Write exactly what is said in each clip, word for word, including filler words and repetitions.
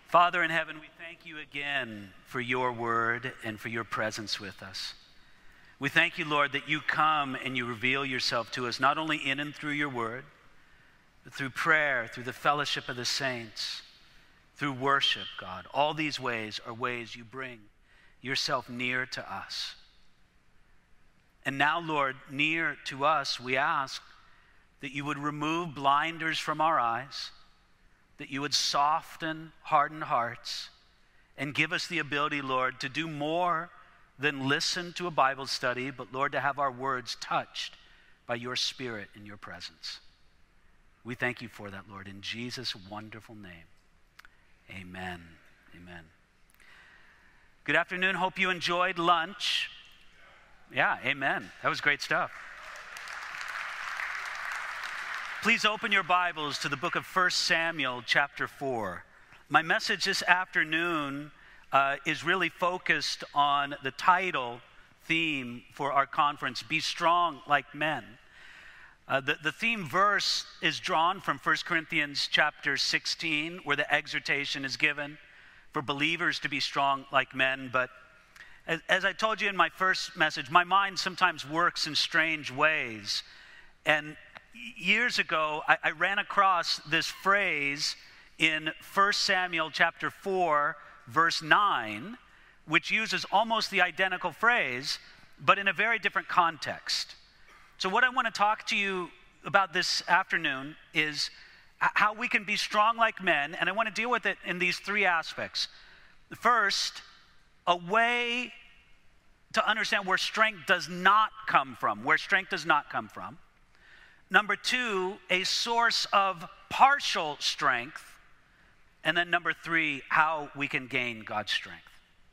Father in heaven, we thank you again for your word and for your presence with us. We thank you, Lord, that you come and you reveal yourself to us, not only in and through your word, but through prayer, through the fellowship of the saints, through worship, God. All these ways are ways you bring yourself near to us. And now, Lord, near to us, we ask that you would remove blinders from our eyes, that you would soften hardened hearts, and give us the ability, Lord, to do more than listen to a Bible study, but, Lord, to have our words touched by your Spirit in your presence. We thank you for that, Lord, in Jesus' wonderful name. Amen. Amen. Good afternoon. Hope you enjoyed lunch. Yeah, amen. That was great stuff. Please open your Bibles to the book of First Samuel, chapter four. My message this afternoon uh, is really focused on the title theme for our conference, Be Strong Like Men. Uh, the, the theme verse is drawn from First Corinthians chapter sixteen, where the exhortation is given for believers to be strong like men. But as, as I told you in my first message, my mind sometimes works in strange ways. And years ago, I, I ran across this phrase in First Samuel chapter four, verse nine, which uses almost the identical phrase, but in a very different context. So what I want to talk to you about this afternoon is how we can be strong like men, and I want to deal with it in these three aspects. First, a way to understand where strength does not come from, where strength does not come from. Number two, a source of partial strength. And then number three, how we can gain God's strength.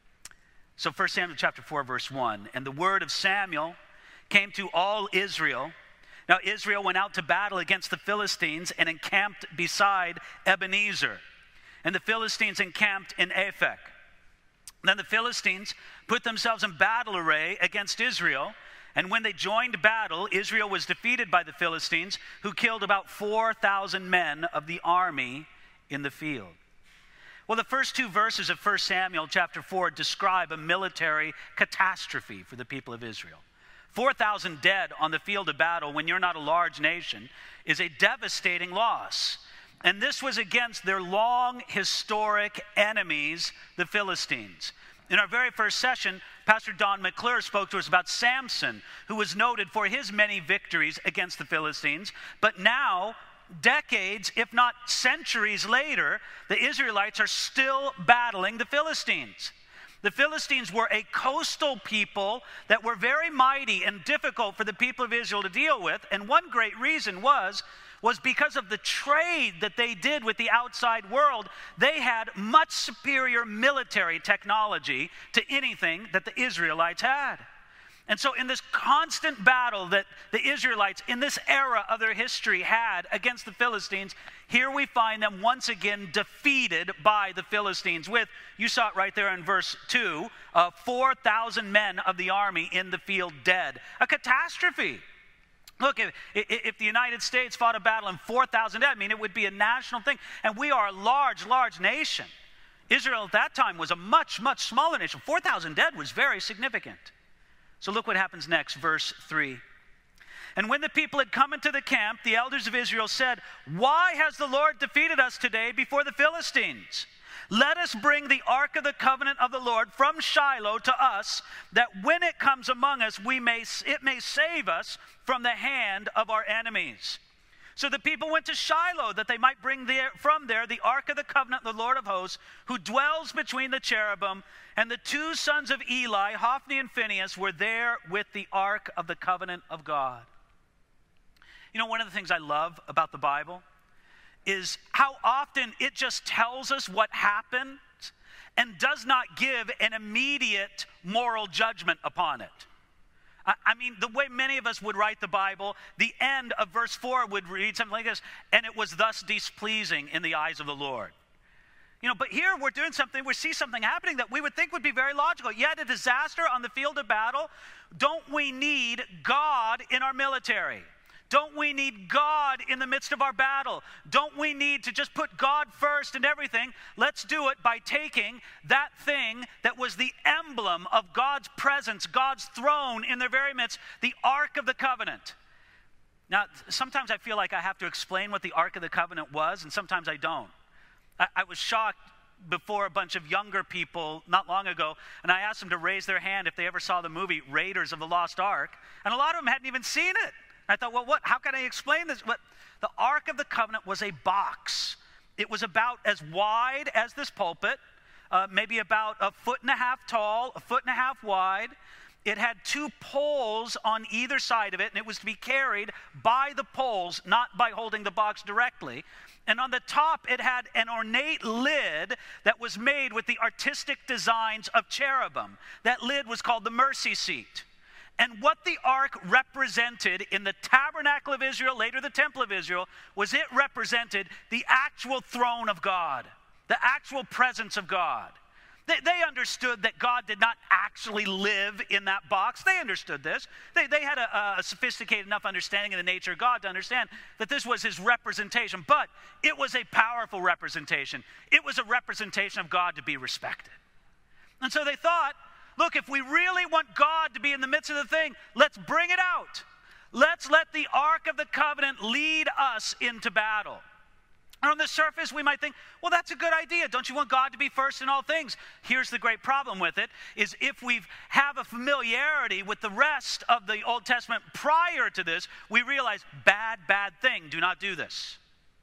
So First Samuel chapter four, verse one, and the word of Samuel came to all Israel. Now Israel went out to battle against the Philistines and encamped beside Ebenezer. And the Philistines encamped in Aphek. Then the Philistines put themselves in battle array against Israel. And when they joined battle, Israel was defeated by the Philistines, who killed about four thousand men of the army in the field. Well, the first two verses of First Samuel chapter four describe a military catastrophe for the people of Israel. four thousand dead on the field of battle when you're not a large nation is a devastating loss. And this was against their long historic enemies, the Philistines. In our very first session, Pastor Don McClure spoke to us about Samson, who was noted for his many victories against the Philistines. But now, decades, if not centuries later, the Israelites are still battling the Philistines. The Philistines were a coastal people that were very mighty and difficult for the people of Israel to deal with. And one great reason was was because of the trade that they did with the outside world. They had much superior military technology to anything that the Israelites had. And so in this constant battle that the Israelites in this era of their history had against the Philistines, here we find them once again defeated by the Philistines with, you saw it right there in verse two, uh, four thousand men of the army in the field dead. A catastrophe. Look, if, if the United States fought a battle and four thousand dead, I mean, it would be a national thing. And we are a large, large nation. Israel at that time was a much, much smaller nation. four thousand dead was very significant. So look what happens next, verse three. And when the people had come into the camp, the elders of Israel said, "Why has the Lord defeated us today before the Philistines? Let us bring the ark of the covenant of the Lord from Shiloh to us, that when it comes among us, we may it may save us from the hand of our enemies." So the people went to Shiloh, that they might bring there, from there the ark of the covenant of the Lord of hosts, who dwells between the cherubim. And the two sons of Eli, Hophni and Phinehas, were there with the ark of the covenant of God. You know, one of the things I love about the Bible is how often it just tells us what happened and does not give an immediate moral judgment upon it. I, I mean, the way many of us would write the Bible, the end of verse four would read something like this, and it was thus displeasing in the eyes of the Lord. You know, but here we're doing something, we see something happening that we would think would be very logical. You had a disaster on the field of battle. Don't we need God in our military? Don't we need God in the midst of our battle? Don't we need to just put God first in everything? Let's do it by taking that thing that was the emblem of God's presence, God's throne in their very midst, the Ark of the Covenant. Now, sometimes I feel like I have to explain what the Ark of the Covenant was, and sometimes I don't. I, I was shocked before a bunch of younger people not long ago, and I asked them to raise their hand if they ever saw the movie Raiders of the Lost Ark, and a lot of them hadn't even seen it. I thought, well, what? How can I explain this? But the Ark of the Covenant was a box. It was about as wide as this pulpit, uh, maybe about a foot and a half tall, a foot and a half wide. It had two poles on either side of it, and it was to be carried by the poles, not by holding the box directly. And on the top, it had an ornate lid that was made with the artistic designs of cherubim. That lid was called the mercy seat. And what the ark represented in the tabernacle of Israel, later the temple of Israel, was it represented the actual throne of God, the actual presence of God. They, they understood that God did not actually live in that box. They understood this. They, they had a, a sophisticated enough understanding of the nature of God to understand that this was his representation. But it was a powerful representation. It was a representation of God to be respected. And so they thought, look, if we really want God to be in the midst of the thing, let's bring it out. Let's let the Ark of the Covenant lead us into battle. And on the surface, we might think, well, that's a good idea. Don't you want God to be first in all things? Here's the great problem with it, is if we have a familiarity with the rest of the Old Testament prior to this, we realize, bad, bad thing, do not do this.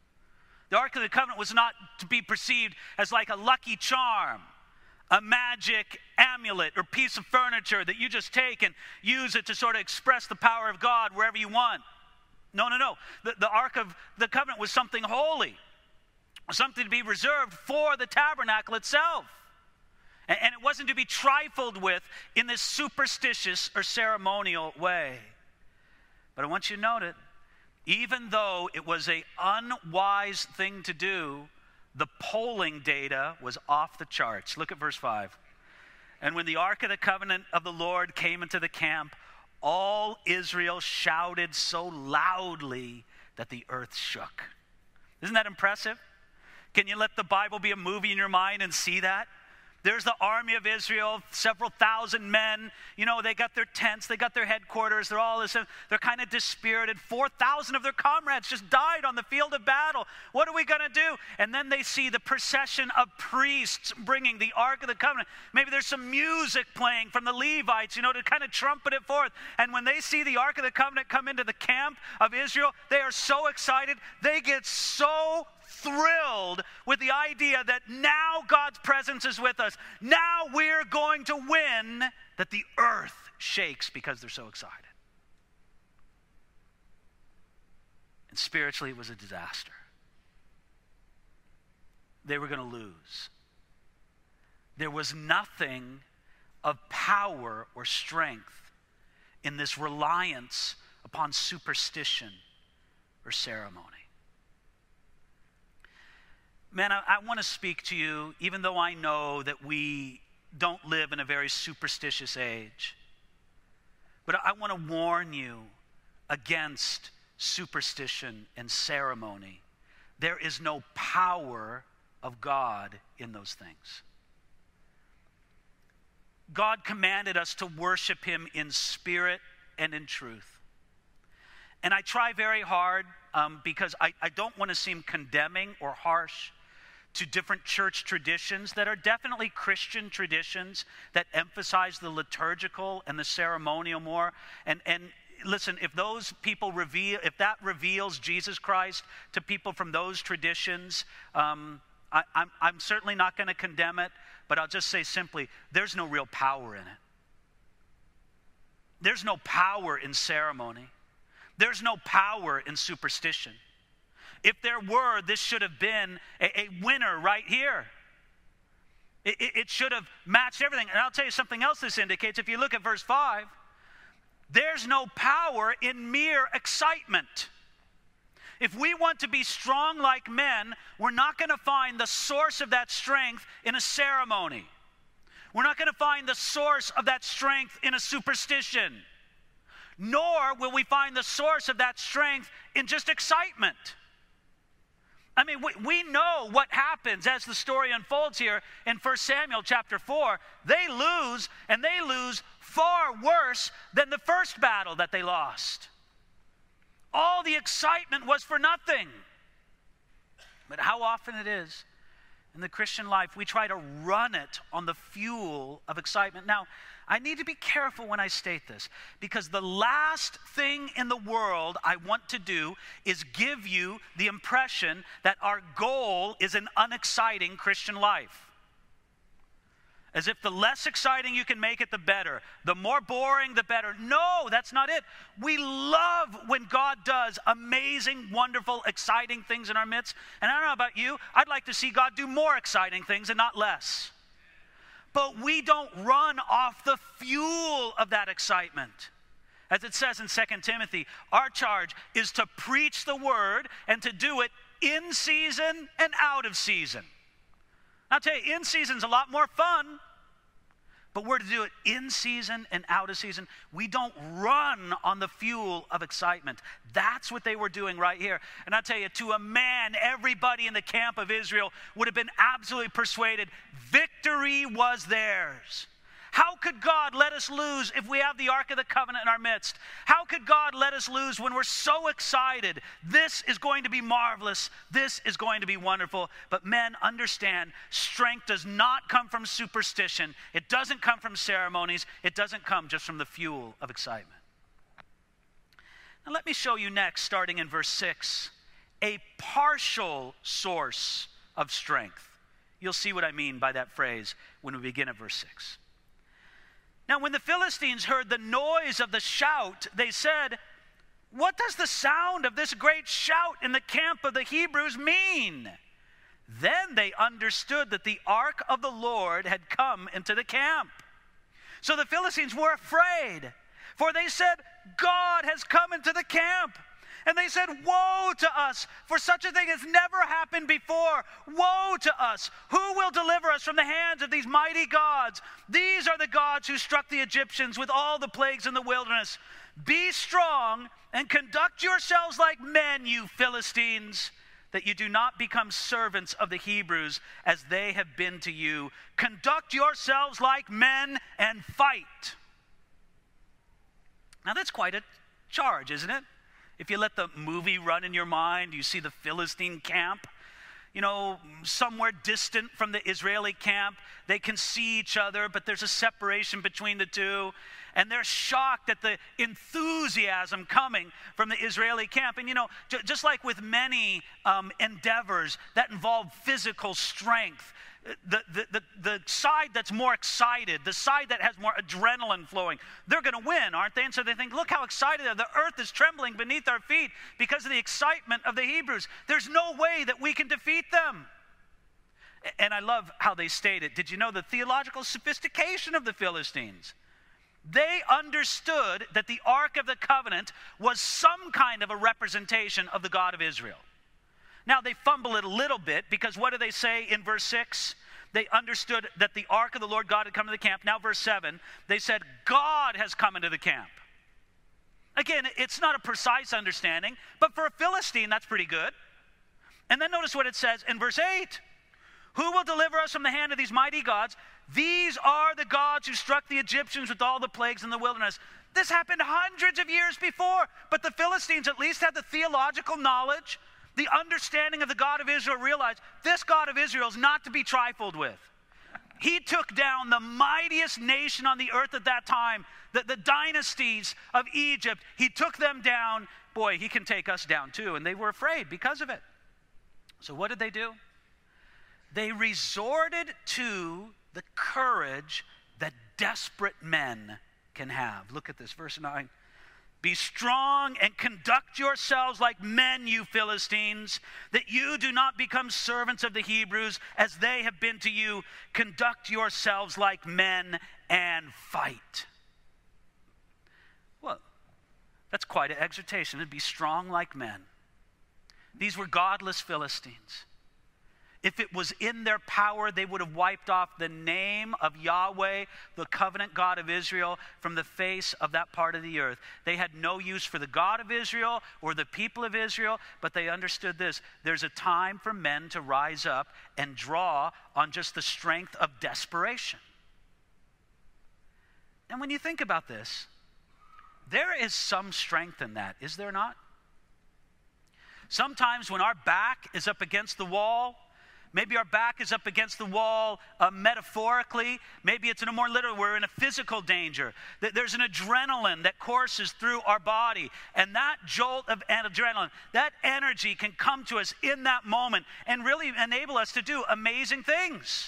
The Ark of the Covenant was not to be perceived as like a lucky charm, a magic amulet or piece of furniture that you just take and use it to sort of express the power of God wherever you want. No, no, no. The, the Ark of the Covenant was something holy, something to be reserved for the tabernacle itself. And, and it wasn't to be trifled with in this superstitious or ceremonial way. But I want you to note it, even though it was an unwise thing to do, the polling data was off the charts. Look at verse five. And when the Ark of the Covenant of the Lord came into the camp, all Israel shouted so loudly that the earth shook. Isn't that impressive? Can you let the Bible be a movie in your mind and see that? There's the army of Israel, several thousand men. You know, they got their tents, they got their headquarters, they're all this, they're kind of dispirited. four thousand of their comrades just died on the field of battle. What are we going to do? And then they see the procession of priests bringing the Ark of the Covenant. Maybe there's some music playing from the Levites, you know, to kind of trumpet it forth. And when they see the Ark of the Covenant come into the camp of Israel, they are so excited. They get so thrilled with the idea that now God's presence is with us. Now we're going to win, that the earth shakes because they're so excited. And spiritually, it was a disaster. They were going to lose. There was nothing of power or strength in this reliance upon superstition or ceremony. Man, I, I want to speak to you, even though I know that we don't live in a very superstitious age. But I want to warn you against superstition and ceremony. There is no power of God in those things. God commanded us to worship him in spirit and in truth. And I try very hard um, because I, I don't want to seem condemning or harsh to different church traditions that are definitely Christian traditions that emphasize the liturgical and the ceremonial more. And, and listen, if those people reveal, if that reveals Jesus Christ to people from those traditions, um, I, I'm, I'm certainly not going to condemn it, but I'll just say simply, there's no real power in it. There's no power in ceremony. There's no power in superstition. If there were, this should have been a, a winner right here. It, it, it should have matched everything. And I'll tell you something else this indicates. If you look at verse five, there's no power in mere excitement. If we want to be strong like men, we're not going to find the source of that strength in a ceremony. We're not going to find the source of that strength in a superstition. Nor will we find the source of that strength in just excitement. I mean, we, we know what happens as the story unfolds here in First Samuel chapter four. They lose, and they lose far worse than the first battle that they lost. All the excitement was for nothing. But how often it is in the Christian life, we try to run it on the fuel of excitement. Now, I need to be careful when I state this, because the last thing in the world I want to do is give you the impression that our goal is an unexciting Christian life. As if the less exciting you can make it, the better. The more boring, the better. No, that's not it. We love when God does amazing, wonderful, exciting things in our midst. And I don't know about you, I'd like to see God do more exciting things and not less. But we don't run off the fuel of that excitement. As it says in Second Timothy, our charge is to preach the word and to do it in season and out of season. I'll tell you, in season's a lot more fun, but we're to do it in season and out of season. We don't run on the fuel of excitement. That's what they were doing right here. And I'll tell you, to a man, everybody in the camp of Israel would have been absolutely persuaded victory was theirs. How could God let us lose if we have the Ark of the Covenant in our midst? How could God let us lose when we're so excited? This is going to be marvelous. This is going to be wonderful. But men, understand, strength does not come from superstition. It doesn't come from ceremonies. It doesn't come just from the fuel of excitement. Now let me show you next, starting in verse six, a partial source of strength. You'll see what I mean by that phrase when we begin at verse six. Now, when the Philistines heard the noise of the shout, they said, "What does the sound of this great shout in the camp of the Hebrews mean?" Then they understood that the ark of the Lord had come into the camp. So the Philistines were afraid, for they said, "God has come into the camp." And they said, "Woe to us, for such a thing has never happened before. Woe to us! Who will deliver us from the hands of these mighty gods? These are the gods who struck the Egyptians with all the plagues in the wilderness. Be strong and conduct yourselves like men, you Philistines, that you do not become servants of the Hebrews as they have been to you. Conduct yourselves like men and fight." Now that's quite a charge, isn't it? If you let the movie run in your mind, you see the Philistine camp, you know, somewhere distant from the Israeli camp. They can see each other, but there's a separation between the two. And they're shocked at the enthusiasm coming from the Israeli camp. And, you know, j- just like with many um, endeavors that involve physical strength, The, the, the, the side that's more excited, the side that has more adrenaline flowing, they're going to win, aren't they? And so they think, look how excited they are. The earth is trembling beneath our feet because of the excitement of the Hebrews. There's no way that we can defeat them. And I love how they stated, did you know the theological sophistication of the Philistines? They understood that the Ark of the Covenant was some kind of a representation of the God of Israel. Now, they fumble it a little bit because what do they say in verse six? They understood that the ark of the Lord God had come to the camp. Now, verse seven, they said, God has come into the camp. Again, it's not a precise understanding, but for a Philistine, that's pretty good. And then notice what it says in verse eight. Who will deliver us from the hand of these mighty gods? These are the gods who struck the Egyptians with all the plagues in the wilderness. This happened hundreds of years before, but the Philistines at least had the theological knowledge, the understanding of the God of Israel, realized this God of Israel is not to be trifled with. He took down the mightiest nation on the earth at that time, the, the dynasties of Egypt. He took them down. Boy, he can take us down too. And they were afraid because of it. So what did they do? They resorted to the courage that desperate men can have. Look at this, verse nine. Be strong and conduct yourselves like men, you Philistines, that you do not become servants of the Hebrews as they have been to you. Conduct yourselves like men and fight. Well, that's quite an exhortation, to be strong like men. These were godless Philistines. If it was in their power, they would have wiped off the name of Yahweh, the covenant God of Israel, from the face of that part of the earth. They had no use for the God of Israel or the people of Israel, but they understood this. There's a time for men to rise up and draw on just the strength of desperation. And when you think about this, there is some strength in that, is there not? Sometimes when our back is up against the wall, maybe our back is up against the wall uh, metaphorically. Maybe it's in a more literal, we're in a physical danger. There's an adrenaline that courses through our body. And that jolt of adrenaline, that energy can come to us in that moment and really enable us to do amazing things.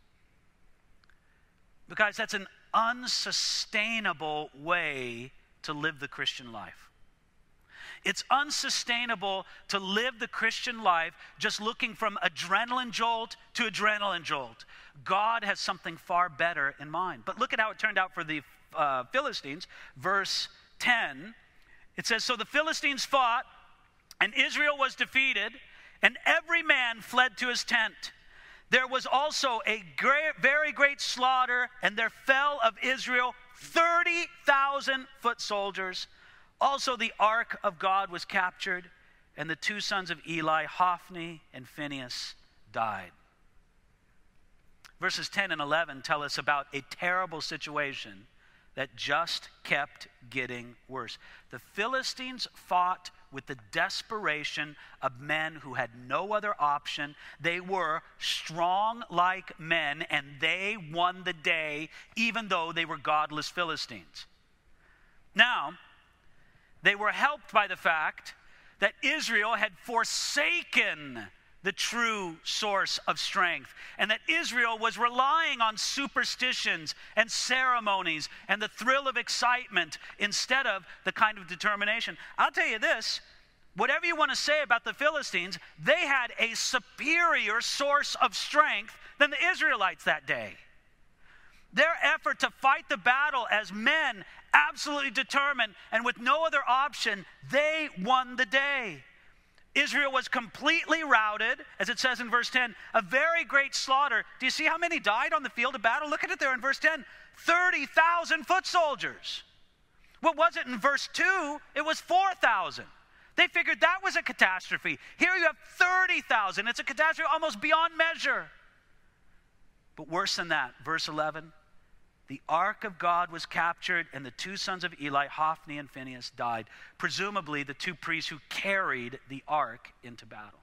Because that's an unsustainable way to live the Christian life. It's unsustainable to live the Christian life just looking from adrenaline jolt to adrenaline jolt. God has something far better in mind. But look at how it turned out for the uh, Philistines. Verse ten, it says, "So the Philistines fought, and Israel was defeated, and every man fled to his tent. There was also a great, very great slaughter, and there fell of Israel thirty thousand foot soldiers. Also the ark of God was captured, and the two sons of Eli, Hophni and Phinehas, died." Verses ten and eleven tell us about a terrible situation that just kept getting worse. The Philistines fought with the desperation of men who had no other option. They were strong like men, and they won the day, even though they were godless Philistines. Now, they were helped by the fact that Israel had forsaken the true source of strength, and that Israel was relying on superstitions and ceremonies and the thrill of excitement instead of the kind of determination. I'll tell you this, whatever you want to say about the Philistines, they had a superior source of strength than the Israelites that day. Their effort to fight the battle as men, absolutely determined and with no other option, they won the day. Israel was completely routed, as it says in verse ten, a very great slaughter. Do you see how many died on the field of battle? Look at it there in verse ten. thirty thousand foot soldiers. What was it in verse two? It was four thousand. They figured that was a catastrophe. Here you have thirty thousand. It's a catastrophe almost beyond measure. But worse than that, verse eleven, the ark of God was captured, and the two sons of Eli, Hophni and Phinehas, died. Presumably the two priests who carried the ark into battle.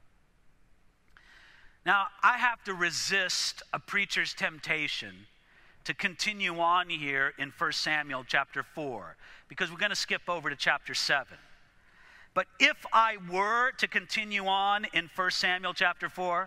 Now, I have to resist a preacher's temptation to continue on here in First Samuel chapter four, because we're going to skip over to chapter seven. But if I were to continue on in First Samuel chapter four,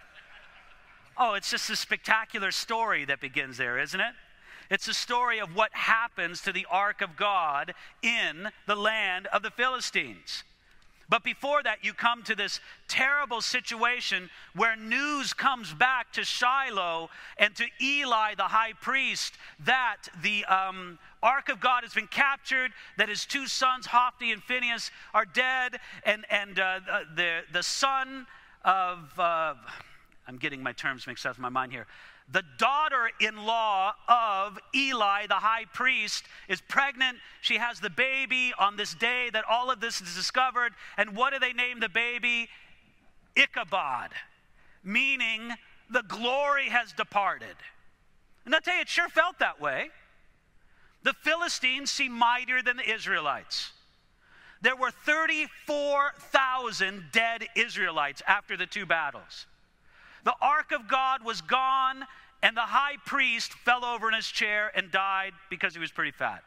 oh, it's just a spectacular story that begins there, isn't it? It's a story of what happens to the ark of God in the land of the Philistines. But before that, you come to this terrible situation where news comes back to Shiloh and to Eli, the high priest, that the um, ark of God has been captured, that his two sons, Hophni and Phinehas, are dead, and, and uh, the, the son of, uh, I'm getting my terms mixed up in my mind here, the daughter-in-law of Eli, the high priest, is pregnant. She has the baby on this day that all of this is discovered. And what do they name the baby? Ichabod, meaning the glory has departed. And I'll tell you, it sure felt that way. The Philistines seem mightier than the Israelites. There were thirty-four thousand dead Israelites after the two battles. The ark of God was gone, and the high priest fell over in his chair and died because he was pretty fat.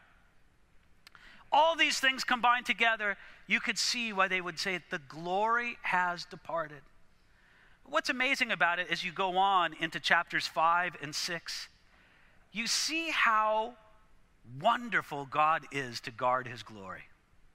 All these things combined together, you could see why they would say the glory has departed. What's amazing about it as you go on into chapters five and six, you see how wonderful God is to guard his glory.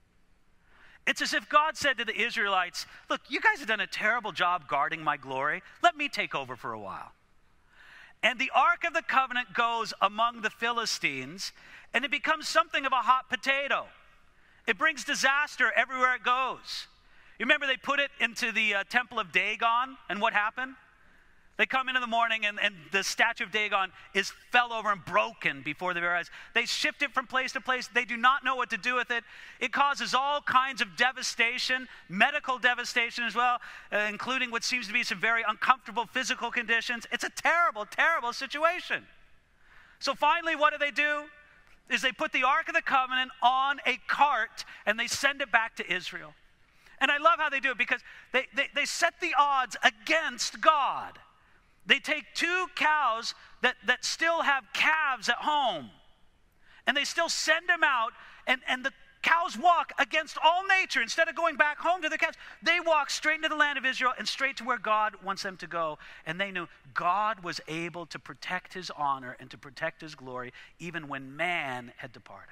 It's as if God said to the Israelites, look, you guys have done a terrible job guarding my glory. Let me take over for a while. And the Ark of the Covenant goes among the Philistines, and it becomes something of a hot potato. It brings disaster everywhere it goes. You remember they put it into the uh, temple of Dagon, and what happened? They come in in the morning and, and the statue of Dagon is fell over and broken before their eyes. They shift it from place to place. They do not know what to do with it. It causes all kinds of devastation, medical devastation as well, uh, including what seems to be some very uncomfortable physical conditions. It's a terrible, terrible situation. So finally, what do they do? Is they put the Ark of the Covenant on a cart and they send it back to Israel. And I love how they do it because they, they, they set the odds against God. They take two cows that, that still have calves at home, and they still send them out, and, and the cows walk against all nature. Instead of going back home to the calves, they walk straight into the land of Israel and straight to where God wants them to go. And they knew God was able to protect his honor and to protect his glory even when man had departed.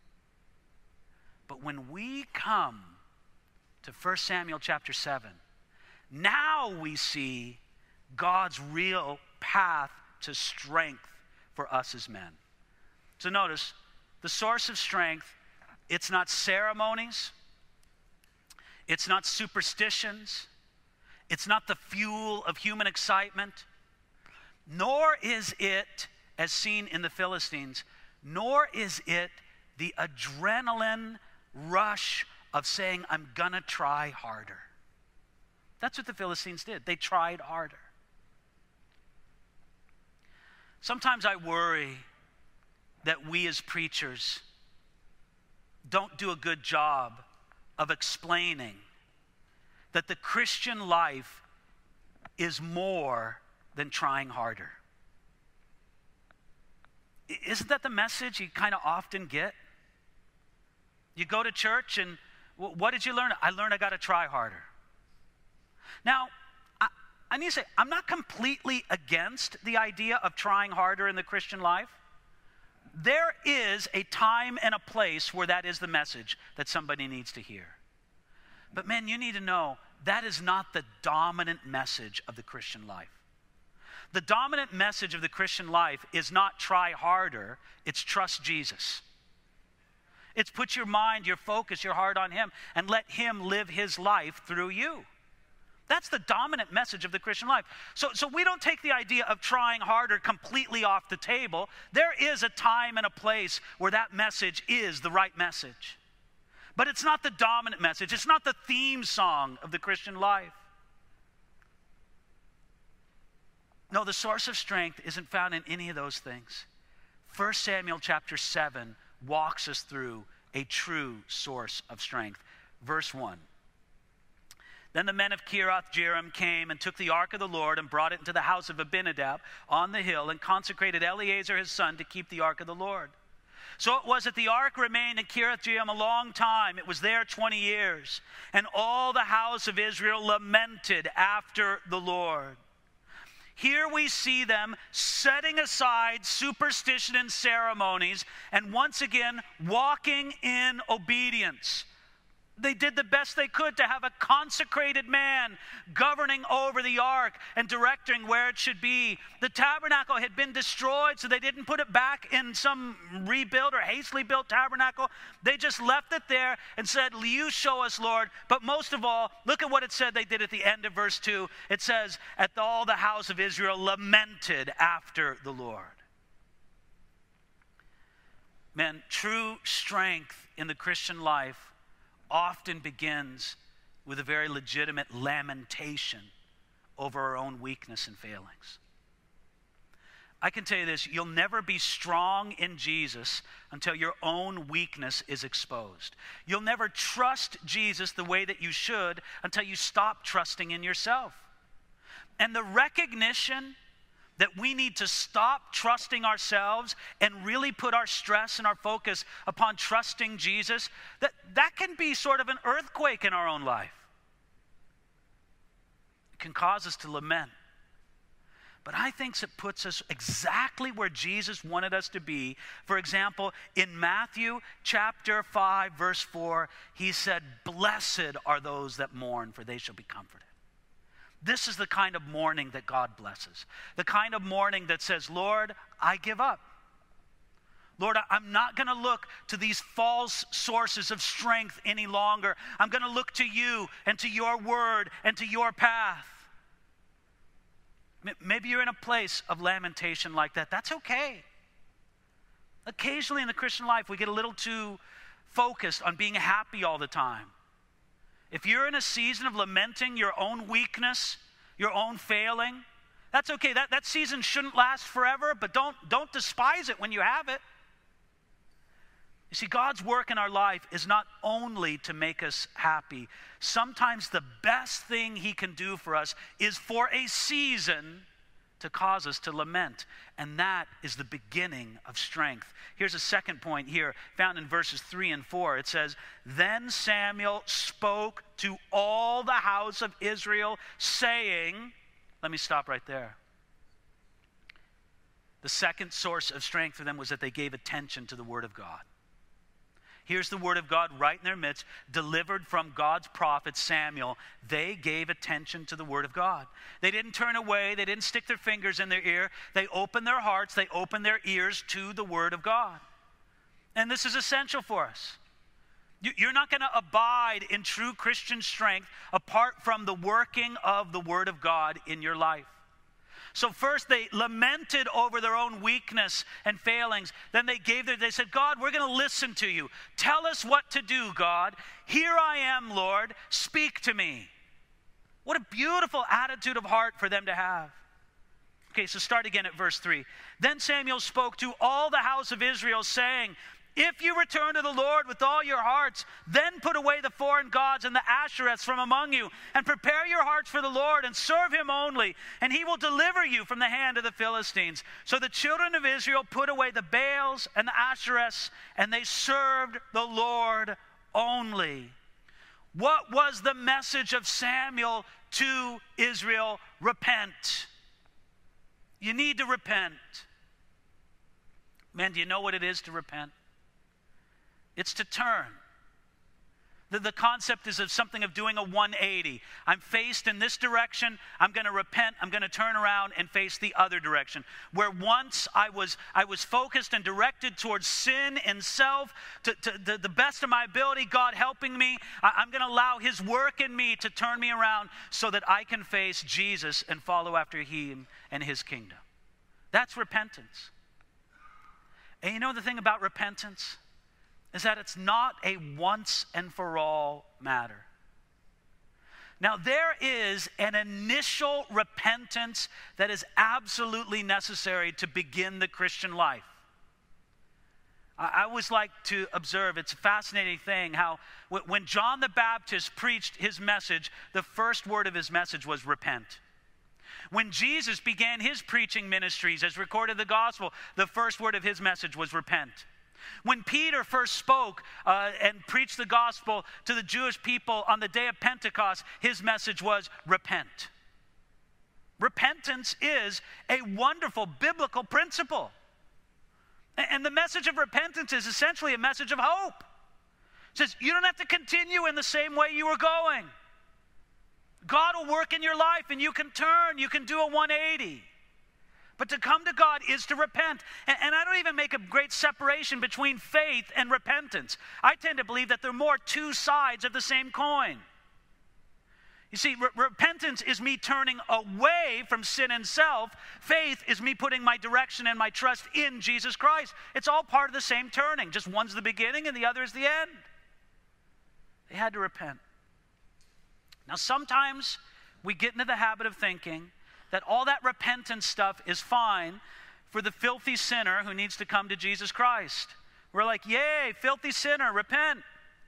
But when we come to First Samuel chapter seven, now we see God's real path to strength for us as men. So notice, the source of strength, it's not ceremonies, it's not superstitions, it's not the fuel of human excitement, nor is it, as seen in the Philistines, nor is it the adrenaline rush of saying, I'm gonna try harder. That's what the Philistines did. They tried harder. Sometimes I worry that we as preachers don't do a good job of explaining that the Christian life is more than trying harder. Isn't that the message you kind of often get? You go to church and what did you learn? I learned I got to try harder. Now, I need to say, I'm not completely against the idea of trying harder in the Christian life. There is a time and a place where that is the message that somebody needs to hear. But man, you need to know that is not the dominant message of the Christian life. The dominant message of the Christian life is not try harder, it's trust Jesus. It's put your mind, your focus, your heart on him and let him live his life through you. That's the dominant message of the Christian life. So, so we don't take the idea of trying harder completely off the table. There is a time and a place where that message is the right message. But it's not the dominant message. It's not the theme song of the Christian life. No, the source of strength isn't found in any of those things. First Samuel chapter seven walks us through a true source of strength. Verse one. Then the men of Kiriath-Jearim came and took the ark of the Lord and brought it into the house of Abinadab on the hill and consecrated Eleazar his son to keep the ark of the Lord. So it was that the ark remained in Kiriath-Jearim a long time. It was there twenty years. And all the house of Israel lamented after the Lord. Here we see them setting aside superstition and ceremonies and once again walking in obedience. They did the best they could to have a consecrated man governing over the ark and directing where it should be. The tabernacle had been destroyed, so they didn't put it back in some rebuilt or hastily built tabernacle. They just left it there and said, you show us, Lord. But most of all, look at what it said they did at the end of verse two. It says, "At all the house of Israel lamented after the Lord." Man, true strength in the Christian life often begins with a very legitimate lamentation over our own weakness and failings. I can tell you this, you'll never be strong in Jesus until your own weakness is exposed. You'll never trust Jesus the way that you should until you stop trusting in yourself. And the recognition that we need to stop trusting ourselves and really put our stress and our focus upon trusting Jesus, that, that can be sort of an earthquake in our own life. It can cause us to lament. But I think it puts us exactly where Jesus wanted us to be. For example, in Matthew chapter five, verse four, he said, "Blessed are those that mourn, for they shall be comforted." This is the kind of mourning that God blesses. The kind of mourning that says, Lord, I give up. Lord, I'm not going to look to these false sources of strength any longer. I'm going to look to you and to your word and to your path. Maybe you're in a place of lamentation like that. That's okay. Occasionally in the Christian life, we get a little too focused on being happy all the time. If you're in a season of lamenting your own weakness, your own failing, that's okay. That, that season shouldn't last forever, but don't, don't despise it when you have it. You see, God's work in our life is not only to make us happy. Sometimes the best thing he can do for us is for a season to cause us to lament. And that is the beginning of strength. Here's a second point here, found in verses three and four. It says, "Then Samuel spoke to all the house of Israel, saying," let me stop right there. The second source of strength for them was that they gave attention to the word of God. Here's the word of God right in their midst, delivered from God's prophet Samuel. They gave attention to the word of God. They didn't turn away. They didn't stick their fingers in their ear. They opened their hearts. They opened their ears to the word of God. And this is essential for us. You're not going to abide in true Christian strength apart from the working of the word of God in your life. So first they lamented over their own weakness and failings. Then they gave their, they said, "God, we're going to listen to you. Tell us what to do, God. Here I am, Lord. Speak to me." What a beautiful attitude of heart for them to have. Okay, so start again at verse three. "Then Samuel spoke to all the house of Israel, saying, if you return to the Lord with all your hearts, then put away the foreign gods and the Ashereths from among you, and prepare your hearts for the Lord, and serve him only, and he will deliver you from the hand of the Philistines." So the children of Israel put away the Baals and the Ashereths, and they served the Lord only. What was the message of Samuel to Israel? Repent. You need to repent. Man, do you know what it is to repent? It's to turn. The, the concept is of something of doing a one eighty. I'm faced in this direction. I'm going to repent. I'm going to turn around and face the other direction. Where once I was I was focused and directed towards sin and self, to, to the, the best of my ability, God helping me, I, I'm going to allow his work in me to turn me around so that I can face Jesus and follow after him and his kingdom. That's repentance. And you know the thing about repentance? Is that it's not a once and for all matter. Now, there is an initial repentance that is absolutely necessary to begin the Christian life. I, I always like to observe, it's a fascinating thing how w- when John the Baptist preached his message, the first word of his message was repent. When Jesus began his preaching ministries, as recorded in the gospel, the first word of his message was repent. When Peter first spoke uh, and preached the gospel to the Jewish people on the day of Pentecost, his message was repent. Repentance is a wonderful biblical principle. And the message of repentance is essentially a message of hope. It says you don't have to continue in the same way you were going. God will work in your life and you can turn, you can do a one eighty. But to come to God is to repent. And, and I don't even make a great separation between faith and repentance. I tend to believe that they're more two sides of the same coin. You see, re- repentance is me turning away from sin and self. Faith is me putting my direction and my trust in Jesus Christ. It's all part of the same turning. Just one's the beginning and the other is the end. They had to repent. Now, sometimes we get into the habit of thinking that all that repentance stuff is fine for the filthy sinner who needs to come to Jesus Christ. We're like, yay, filthy sinner, repent.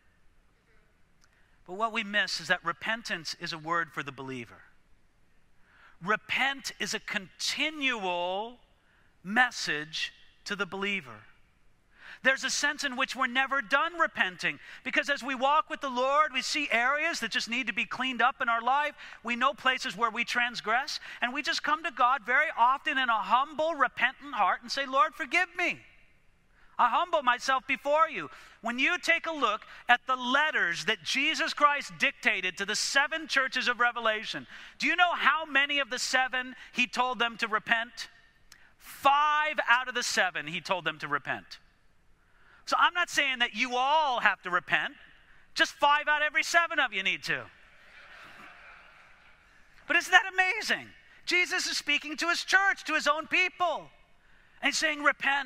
But what we miss is that repentance is a word for the believer. Repent is a continual message to the believer. There's a sense in which we're never done repenting, because as we walk with the Lord, we see areas that just need to be cleaned up in our life. We know places where we transgress, and we just come to God very often in a humble, repentant heart and say, Lord, forgive me. I humble myself before you. When you take a look at the letters that Jesus Christ dictated to the seven churches of Revelation, do you know how many of the seven he told them to repent? Five out of the seven he told them to repent. So I'm not saying that you all have to repent. Just five out of every seven of you need to. But isn't that amazing? Jesus is speaking to his church, to his own people. And he's saying, repent.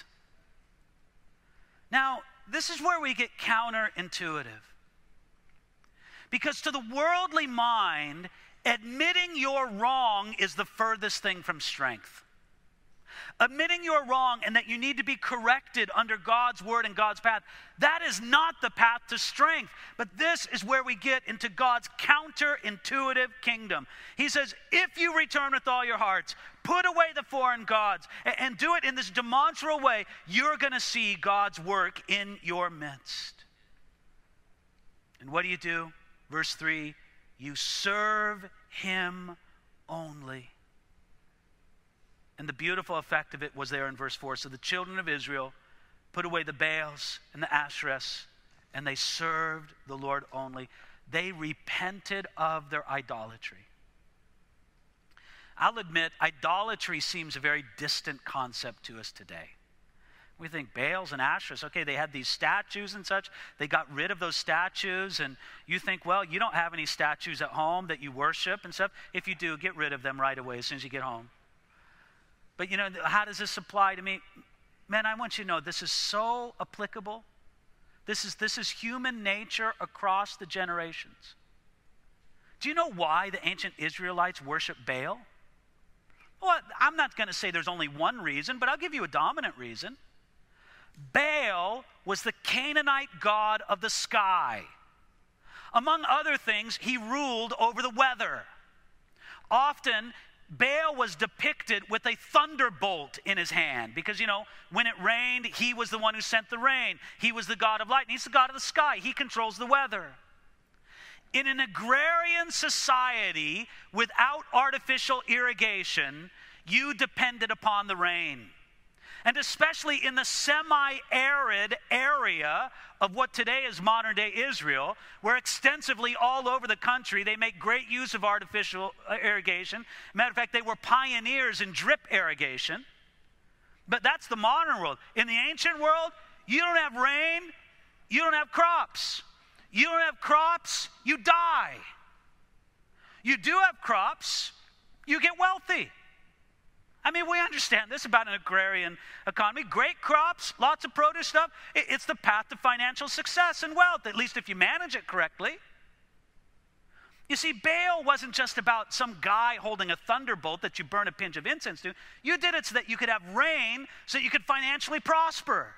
Now, this is where we get counterintuitive. Because to the worldly mind, admitting you're wrong is the furthest thing from strength. Admitting you're wrong and that you need to be corrected under God's word and God's path, that is not the path to strength. But this is where we get into God's counterintuitive kingdom. He says, if you return with all your hearts, put away the foreign gods, and do it in this demonstrable way, you're going to see God's work in your midst. And what do you do? Verse three, you serve him only. And the beautiful effect of it was there in verse four. So the children of Israel put away the Baals and the Asherahs, and they served the Lord only. They repented of their idolatry. I'll admit, idolatry seems a very distant concept to us today. We think Baals and Asherahs, okay, they had these statues and such. They got rid of those statues, and you think, well, you don't have any statues at home that you worship and stuff. If you do, get rid of them right away as soon as you get home. But, you know, how does this apply to me? Man, I want you to know this is so applicable. This is, this is human nature across the generations. Do you know why the ancient Israelites worship Baal? Well, I'm not going to say there's only one reason, but I'll give you a dominant reason. Baal was the Canaanite god of the sky. Among other things, he ruled over the weather. Often, Baal was depicted with a thunderbolt in his hand because, you know, when it rained, he was the one who sent the rain. He was the god of light, and he's the god of the sky. He controls the weather. In an agrarian society without artificial irrigation, you depended upon the rain. And especially in the semi-arid area of what today is modern-day Israel, where extensively all over the country they make great use of artificial irrigation. Matter of fact, they were pioneers in drip irrigation. But that's the modern world. In the ancient world, you don't have rain, you don't have crops. You don't have crops, you die. You do have crops, you get wealthy. I mean, we understand this about an agrarian economy. Great crops, lots of produce stuff. It's the path to financial success and wealth, at least if you manage it correctly. You see, Baal wasn't just about some guy holding a thunderbolt that you burn a pinch of incense to. You did it so that you could have rain, so that you could financially prosper.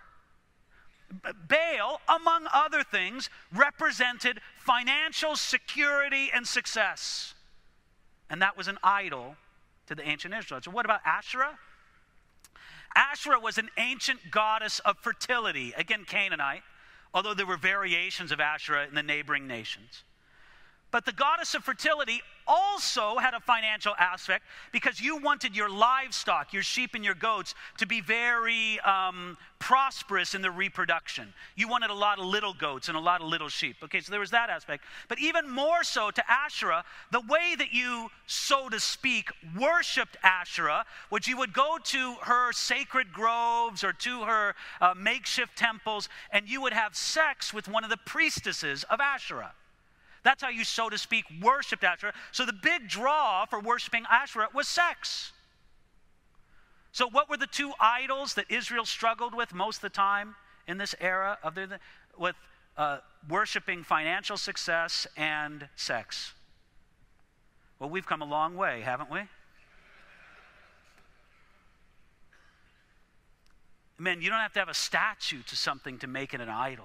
Baal, among other things, represented financial security and success. And that was an idol to the ancient Israelites. So what about Asherah? Asherah was an ancient goddess of fertility, again Canaanite, although there were variations of Asherah in the neighboring nations. But the goddess of fertility also had a financial aspect because you wanted your livestock, your sheep and your goats, to be very um, prosperous in their reproduction. You wanted a lot of little goats and a lot of little sheep. Okay, so there was that aspect. But even more so to Asherah, the way that you, so to speak, worshipped Asherah was you would go to her sacred groves or to her uh, makeshift temples, and you would have sex with one of the priestesses of Asherah. That's how you, so to speak, worshipped Asherah. So the big draw for worshiping Asherah was sex. So what were the two idols that Israel struggled with most of the time in this era of their, with uh, worshiping financial success and sex? Well, we've come a long way, haven't we? Man, you don't have to have a statue to something to make it an idol.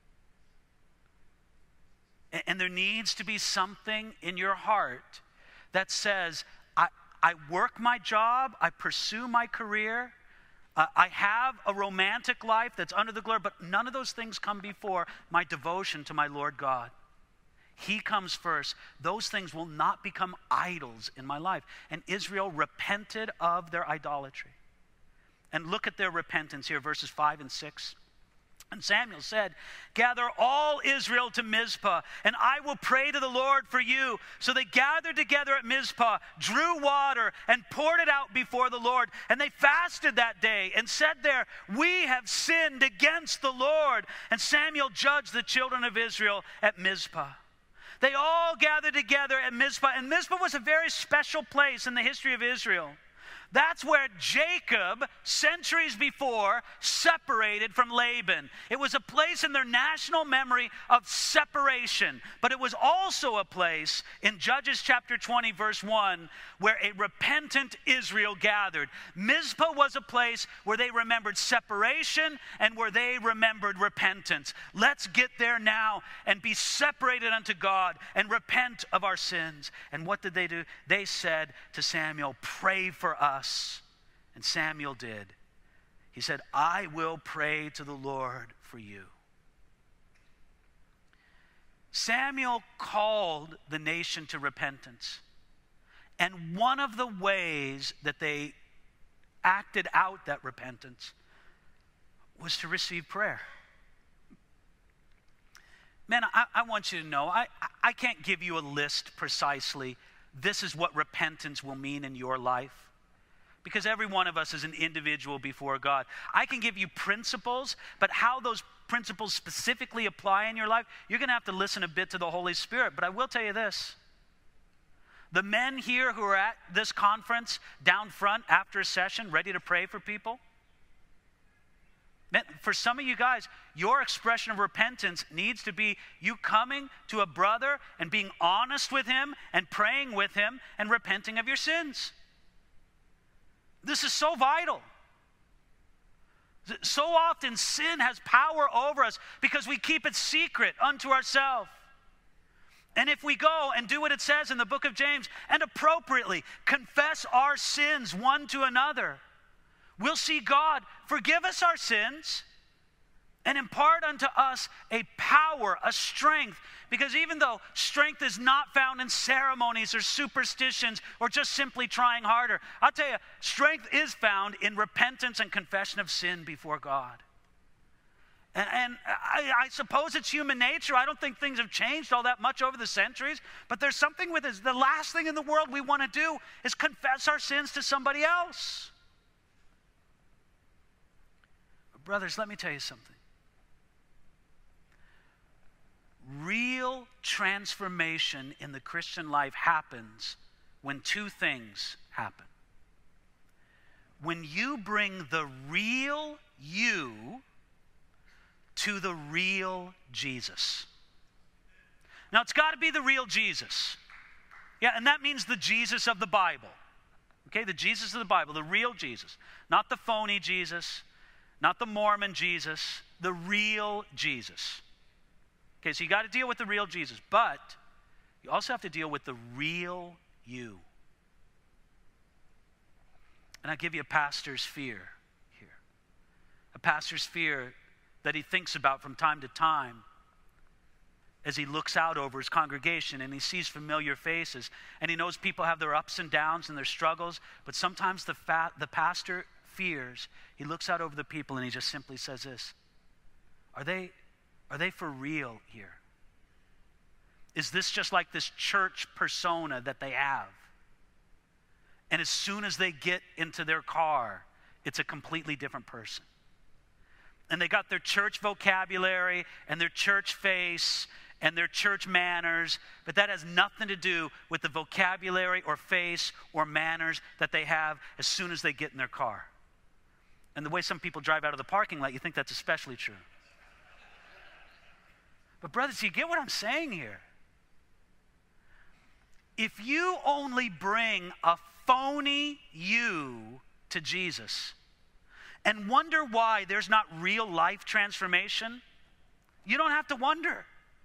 And there needs to be something in your heart that says, I, I work my job, I pursue my career, uh, I have a romantic life that's under the glory, but none of those things come before my devotion to my Lord God. He comes first. Those things will not become idols in my life. And Israel repented of their idolatry. And look at their repentance here, verses five and six. And Samuel said, gather all Israel to Mizpah, and I will pray to the Lord for you. So they gathered together at Mizpah, drew water, and poured it out before the Lord. And they fasted that day and said there, we have sinned against the Lord. And Samuel judged the children of Israel at Mizpah. They all gathered together at Mizpah, and Mizpah was a very special place in the history of Israel. That's where Jacob, centuries before, separated from Laban. It was a place in their national memory of separation. But it was also a place in Judges chapter twenty, verse one, where a repentant Israel gathered. Mizpah was a place where they remembered separation and where they remembered repentance. Let's get there now and be separated unto God and repent of our sins. And what did they do? They said to Samuel, pray for us. And Samuel did. He said, I will pray to the Lord for you. Samuel called the nation to repentance. And one of the ways that they acted out that repentance was to receive prayer. Man, I, I want you to know, I, I can't give you a list precisely. This is what repentance will mean in your life. Because every one of us is an individual before God. I can give you principles, but how those principles specifically apply in your life, you're going to have to listen a bit to the Holy Spirit. But I will tell you this. The men here who are at this conference down front after a session, ready to pray for people, man, for some of you guys, your expression of repentance needs to be you coming to a brother and being honest with him and praying with him and repenting of your sins. This is so vital. So often sin has power over us because we keep it secret unto ourselves. And if we go and do what it says in the book of James and appropriately confess our sins one to another, we'll see God forgive us our sins and impart unto us a power, a strength. Because even though strength is not found in ceremonies or superstitions or just simply trying harder, I'll tell you, strength is found in repentance and confession of sin before God. And, and I, I suppose it's human nature. I don't think things have changed all that much over the centuries. But there's something with this. The last thing in the world we want to do is confess our sins to somebody else. But brothers, let me tell you something. Real transformation in the Christian life happens when two things happen. When you bring the real you to the real Jesus. Now, it's got to be the real Jesus. Yeah, and that means the Jesus of the Bible. Okay, the Jesus of the Bible, the real Jesus. Not the phony Jesus, not the Mormon Jesus, the real Jesus. Okay, so you got to deal with the real Jesus, but you also have to deal with the real you. And I give you a pastor's fear here. A pastor's fear that he thinks about from time to time as he looks out over his congregation and he sees familiar faces and he knows people have their ups and downs and their struggles, but sometimes the, fa- the pastor fears. He looks out over the people and he just simply says this, are they... Are they for real here? Is this just like this church persona that they have? And as soon as they get into their car, it's a completely different person. And they got their church vocabulary and their church face and their church manners, but that has nothing to do with the vocabulary or face or manners that they have as soon as they get in their car. And the way some people drive out of the parking lot, you think that's especially true. But brothers, you get what I'm saying here? If you only bring a phony you to Jesus and wonder why there's not real life transformation, you don't have to wonder.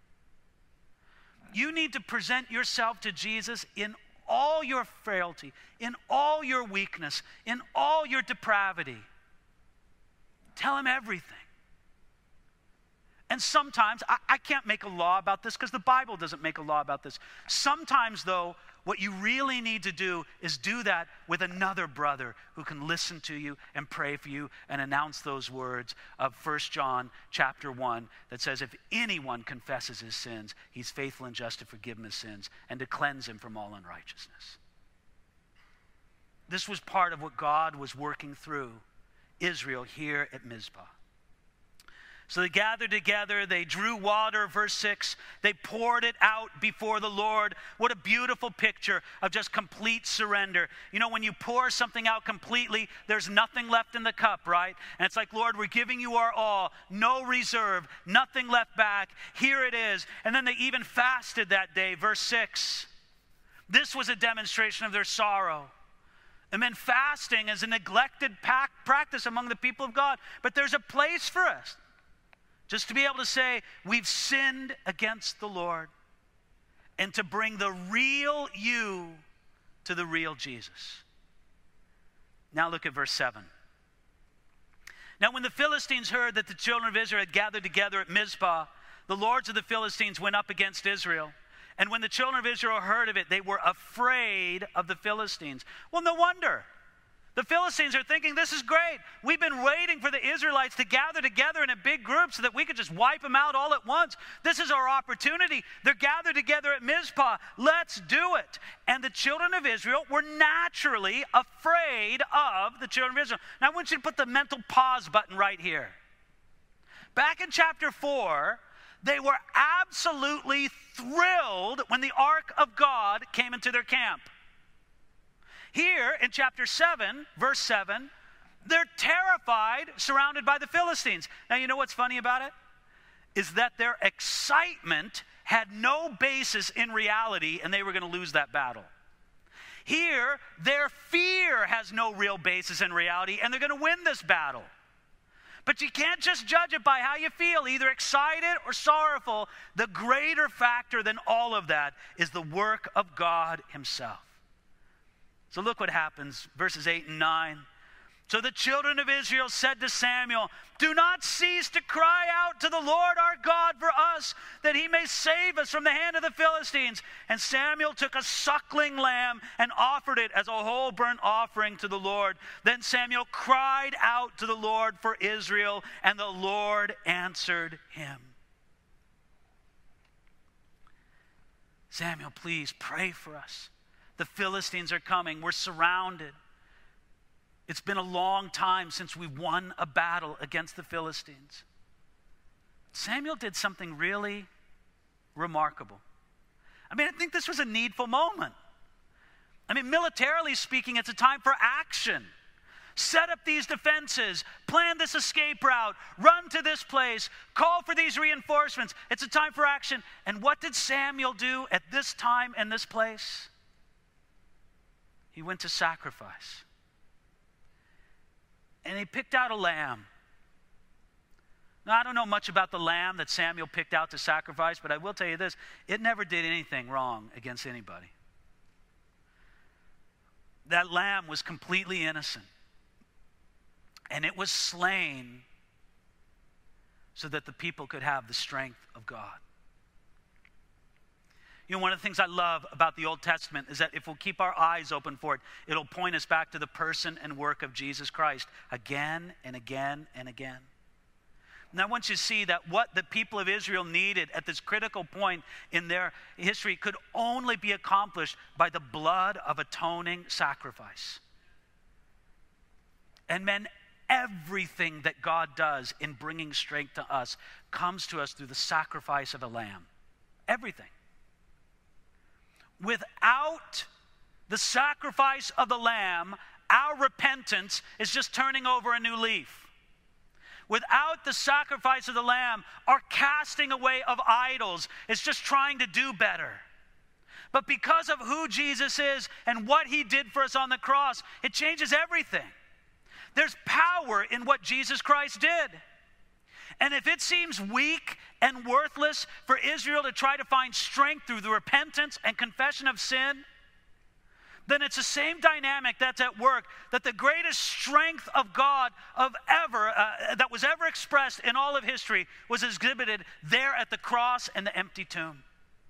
You need to present yourself to Jesus in all your frailty, in all your weakness, in all your depravity. Tell him everything. And sometimes, I, I can't make a law about this because the Bible doesn't make a law about this. Sometimes, though, what you really need to do is do that with another brother who can listen to you and pray for you and announce those words of First John chapter one that says, if anyone confesses his sins, he's faithful and just to forgive him his sins and to cleanse him from all unrighteousness. This was part of what God was working through Israel here at Mizpah. So they gathered together, they drew water, verse six, they poured it out before the Lord. What a beautiful picture of just complete surrender. You know, when you pour something out completely, there's nothing left in the cup, right? And it's like, Lord, we're giving you our all, no reserve, nothing left back. Here it is. And then they even fasted that day, verse six. This was a demonstration of their sorrow. And then fasting is a neglected practice among the people of God. But there's a place for us. Just to be able to say, we've sinned against the Lord. And to bring the real you to the real Jesus. Now look at verse seven. Now when the Philistines heard that the children of Israel had gathered together at Mizpah, the lords of the Philistines went up against Israel. And when the children of Israel heard of it, they were afraid of the Philistines. Well, no wonder. The Philistines are thinking, this is great. We've been waiting for the Israelites to gather together in a big group so that we could just wipe them out all at once. This is our opportunity. They're gathered together at Mizpah. Let's do it. And the children of Israel were naturally afraid of the children of Israel. Now, I want you to put the mental pause button right here. Back in chapter four, they were absolutely thrilled when the ark of God came into their camp. Here in chapter seven, verse seven, they're terrified, surrounded by the Philistines. Now, you know what's funny about it? Is that their excitement had no basis in reality, and they were going to lose that battle. Here, their fear has no real basis in reality, and they're going to win this battle. But you can't just judge it by how you feel, either excited or sorrowful. The greater factor than all of that is the work of God himself. So look what happens, verses eight and nine. So the children of Israel said to Samuel, do not cease to cry out to the Lord our God for us, that he may save us from the hand of the Philistines. And Samuel took a suckling lamb and offered it as a whole burnt offering to the Lord. Then Samuel cried out to the Lord for Israel, and the Lord answered him. Samuel, please pray for us. The Philistines are coming. We're surrounded. It's been a long time since we won a battle against the Philistines. Samuel did something really remarkable. I mean, I think this was a needful moment. I mean, militarily speaking, it's a time for action. Set up these defenses, plan this escape route, run to this place, call for these reinforcements. It's a time for action. And what did Samuel do at this time and this place? He went to sacrifice. And he picked out a lamb. Now, I don't know much about the lamb that Samuel picked out to sacrifice, but I will tell you this, it never did anything wrong against anybody. That lamb was completely innocent. And it was slain so that the people could have the strength of God. You know, one of the things I love about the Old Testament is that if we'll keep our eyes open for it, it'll point us back to the person and work of Jesus Christ again and again and again. And I want you to see that what the people of Israel needed at this critical point in their history could only be accomplished by the blood of atoning sacrifice. And men, everything that God does in bringing strength to us comes to us through the sacrifice of a lamb. Everything. Without the sacrifice of the lamb, our repentance is just turning over a new leaf. Without the sacrifice of the lamb, our casting away of idols is just trying to do better. But because of who Jesus is and what he did for us on the cross, it changes everything. There's power in what Jesus Christ did. And if it seems weak and worthless for Israel to try to find strength through the repentance and confession of sin, then it's the same dynamic that's at work, that the greatest strength of God of ever, uh, that was ever expressed in all of history was exhibited there at the cross and the empty tomb.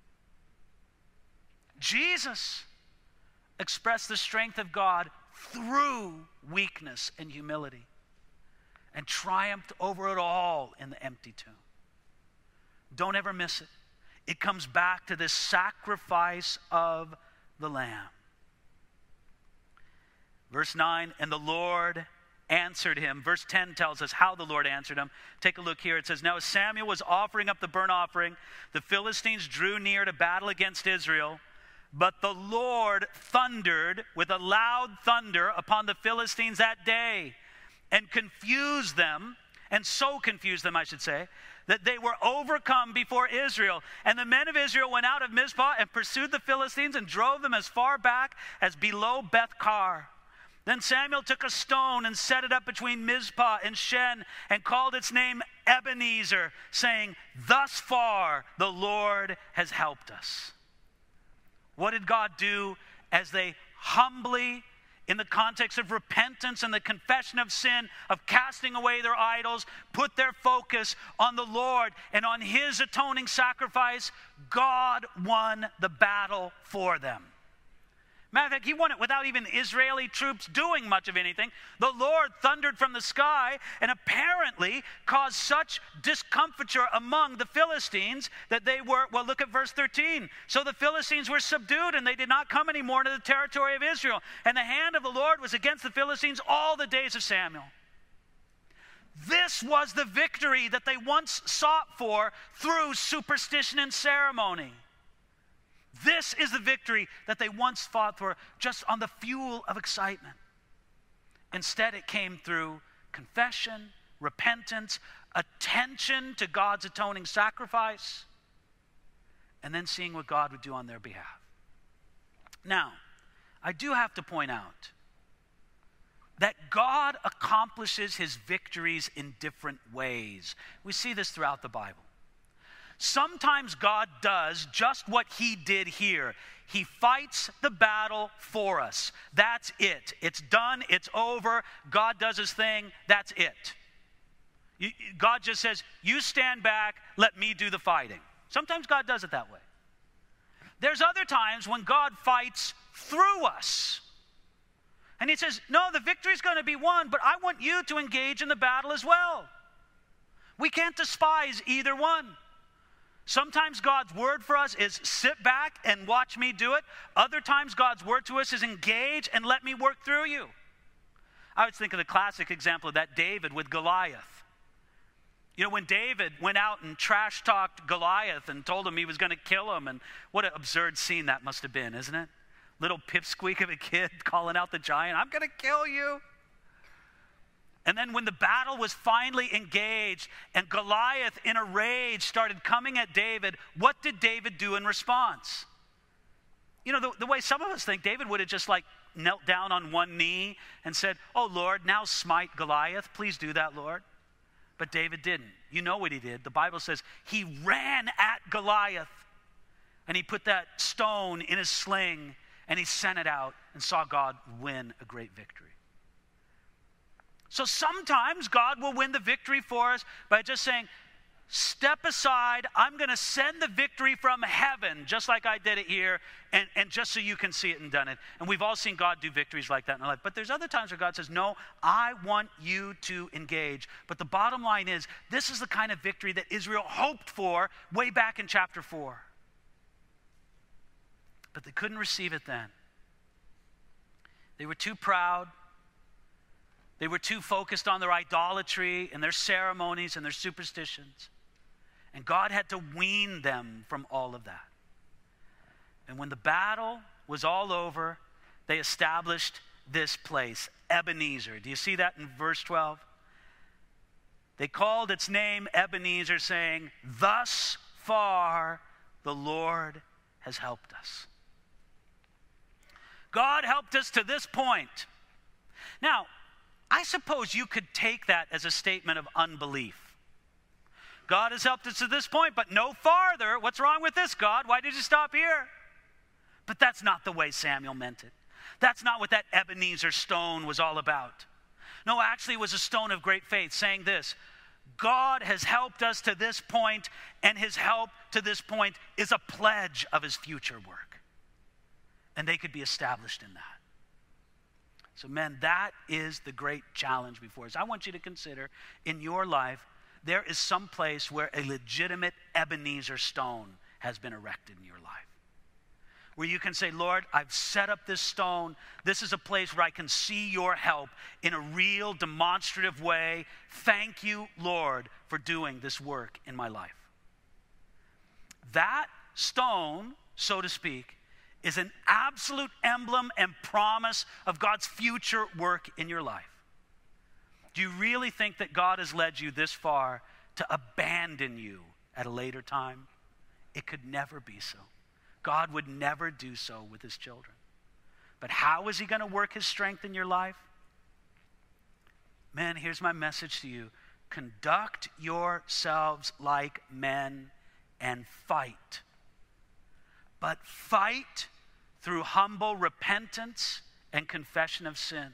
Jesus expressed the strength of God through weakness and humility, and triumphed over it all in the empty tomb. Don't ever miss it. It comes back to this sacrifice of the Lamb. Verse nine, and the Lord answered him. Verse ten tells us how the Lord answered him. Take a look here. It says, now as Samuel was offering up the burnt offering, the Philistines drew near to battle against Israel. But the Lord thundered with a loud thunder upon the Philistines that day and confused them, and so confused them, I should say, that they were overcome before Israel. And the men of Israel went out of Mizpah and pursued the Philistines and drove them as far back as below Beth-kar. Then Samuel took a stone and set it up between Mizpah and Shen and called its name Ebenezer, saying, thus far the Lord has helped us. What did God do as they humbly, in the context of repentance and the confession of sin, of casting away their idols, put their focus on the Lord and on his atoning sacrifice? God won the battle for them. Matter of fact, he won it without even Israeli troops doing much of anything. The Lord thundered from the sky and apparently caused such discomfiture among the Philistines that they were, well, look at verse thirteen. So the Philistines were subdued and they did not come anymore into the territory of Israel. And the hand of the Lord was against the Philistines all the days of Samuel. This was the victory that they once sought for through superstition and ceremony. This is the victory that they once fought for just on the fuel of excitement. Instead, it came through confession, repentance, attention to God's atoning sacrifice, and then seeing what God would do on their behalf. Now, I do have to point out that God accomplishes his victories in different ways. We see this throughout the Bible. Sometimes God does just what he did here. He fights the battle for us. That's it. It's done. It's over. God does his thing. That's it. You, God just says, you stand back, let me do the fighting. Sometimes God does it that way. There's other times when God fights through us. And he says, no, the victory's going to be won, but I want you to engage in the battle as well. We can't despise either one. Sometimes God's word for us is sit back and watch me do it. Other times God's word to us is engage and let me work through you. I was thinking of the classic example of that, David with Goliath. You know, when David went out and trash-talked Goliath and told him he was going to kill him, and what an absurd scene that must have been, isn't it? Little pipsqueak of a kid calling out the giant, I'm going to kill you. And then when the battle was finally engaged and Goliath in a rage started coming at David, what did David do in response? You know, the, the way some of us think, David would have just like knelt down on one knee and said, oh Lord, now smite Goliath. Please do that, Lord. But David didn't. You know what he did. The Bible says he ran at Goliath and he put that stone in his sling and he sent it out and saw God win a great victory. So sometimes God will win the victory for us by just saying, step aside, I'm going to send the victory from heaven, just like I did it here, and, and just so you can see it and done it. And we've all seen God do victories like that in our life. But there's other times where God says, no, I want you to engage. But the bottom line is, this is the kind of victory that Israel hoped for way back in chapter four. But they couldn't receive it then. They were too proud. They were too focused on their idolatry and their ceremonies and their superstitions. And God had to wean them from all of that. And when the battle was all over, they established this place, Ebenezer. Do you see that in verse twelve? They called its name Ebenezer, saying, thus far the Lord has helped us. God helped us to this point. Now, I suppose you could take that as a statement of unbelief. God has helped us to this point, but no farther. What's wrong with this, God? Why did you stop here? But that's not the way Samuel meant it. That's not what that Ebenezer stone was all about. No, actually it was a stone of great faith saying this, God has helped us to this point, and his help to this point is a pledge of his future work. And they could be established in that. So men, that is the great challenge before us. I want you to consider in your life, there is some place where a legitimate Ebenezer stone has been erected in your life. where you can say, Lord, I've set up this stone. This is a place where I can see your help in a real, demonstrative way. Thank you, Lord, for doing this work in my life. That stone, so to speak, is an absolute emblem and promise of God's future work in your life. Do you really think that God has led you this far to abandon you at a later time? It could never be so. God would never do so with his children. But how is he going to work his strength in your life? Man, here's my message to you. Conduct yourselves like men and fight. But fight through humble repentance and confession of sin.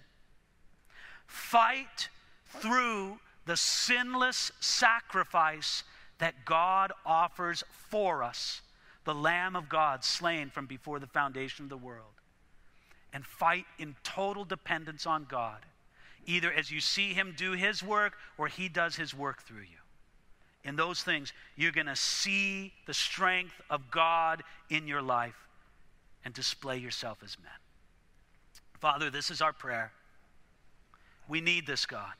Fight through the sinless sacrifice that God offers for us, the Lamb of God slain from before the foundation of the world. And fight in total dependence on God, either as you see him do his work or he does his work through you. In those things, you're going to see the strength of God in your life and display yourself as men. Father, this is our prayer. We need this, God.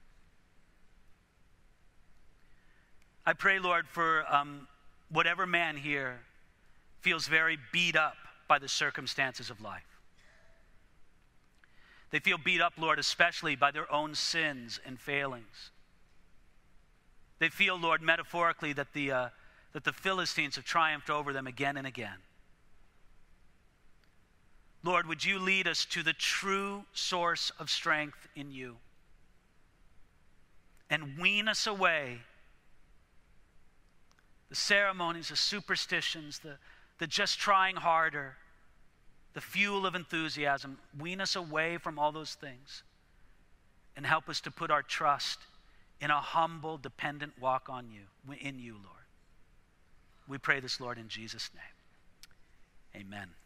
I pray, Lord, for um, whatever man here feels very beat up by the circumstances of life. They feel beat up, Lord, especially by their own sins and failings. They feel, Lord, metaphorically, that the, uh, that the Philistines have triumphed over them again and again. Lord, would you lead us to the true source of strength in you and wean us away the ceremonies, the superstitions, the, the just trying harder, the fuel of enthusiasm. Wean us away from all those things and help us to put our trust in a humble, dependent walk on you, in you, Lord. We pray this, Lord, in Jesus' name. Amen.